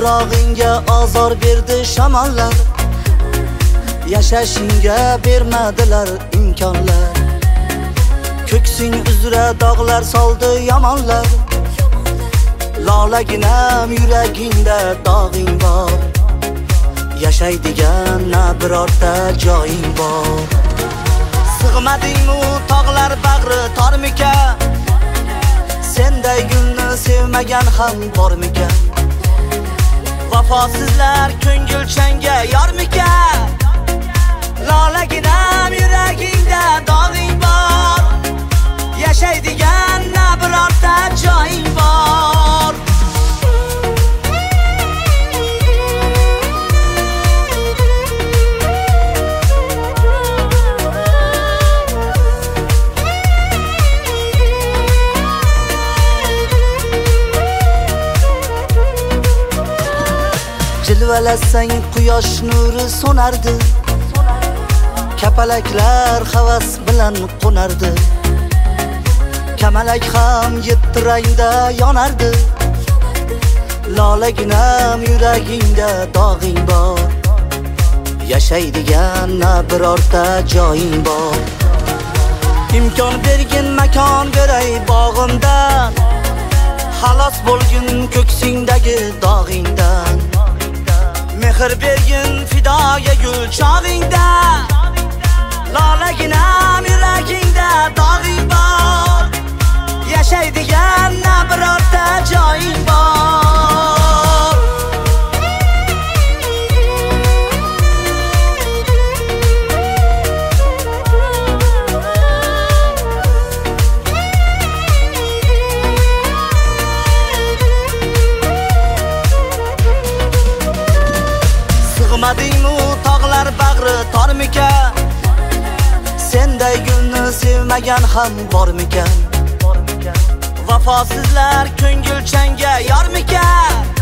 Toprog'ingga azor berdi shamollar, yashashingga bermadilar imkonlar. Ko'ksing uzra dog'lar soldi yomonlar, lolaginam yuragingda dog'ing bor. Yashaydigan na birorta joying bor. Sig'madingmi tog'lar bag'ri tormikan? Senday gulni sevmagan ham bormikan? Vafosizlar ko'ngilchanga yormikan? Lolaginam yuragingda dog'ing bor. Yashaydigan na birorta joying bor. Jilvalasang quyosh nuri so'nardi, kapalaklar havas bilan qo'nardi. Kamalak ham yetti rangda yonardi, lolaginam yuragingda dog'ing bor. Yashaydigan na birorta joying bor. Imkon bergin makon beray bog'imdan, xalos bo'lgin ko'ksingdagi dog'ingdan. Mehr bergin fidoga gul chog'ingda, lolaginam yuragingda dog'ing bor. Yashaydigan na birorta joying bor. Sig'madingmi tog'lar bag'ri tormikan? Senday gulni sevmagan ham bormikan? Vafosizlar ko'ngilchanga yormikan?